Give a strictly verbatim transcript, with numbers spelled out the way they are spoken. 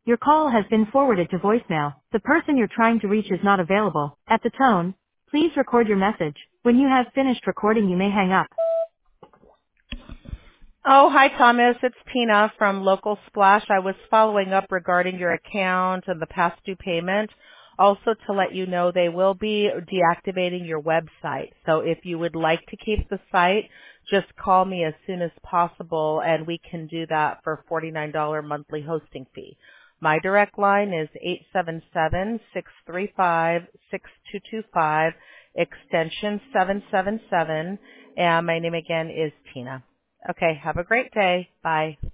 Your call has been forwarded to voicemail. The person you're trying to reach is not available. At the tone, please record your message. When you have finished recording, you may hang up. Oh, hi, Thomas. It's Tina from Local Splash. I was following up regarding your account and the past due payment. Also to let you know they will be deactivating your website. So if you would like to keep the site, just call me as soon as possible and we can do that for forty-nine dollars monthly hosting fee. My direct line is eight seven seven, six three five, six two two five, extension seven seven seven, and my name again is Tina. Okay, have a great day. Bye.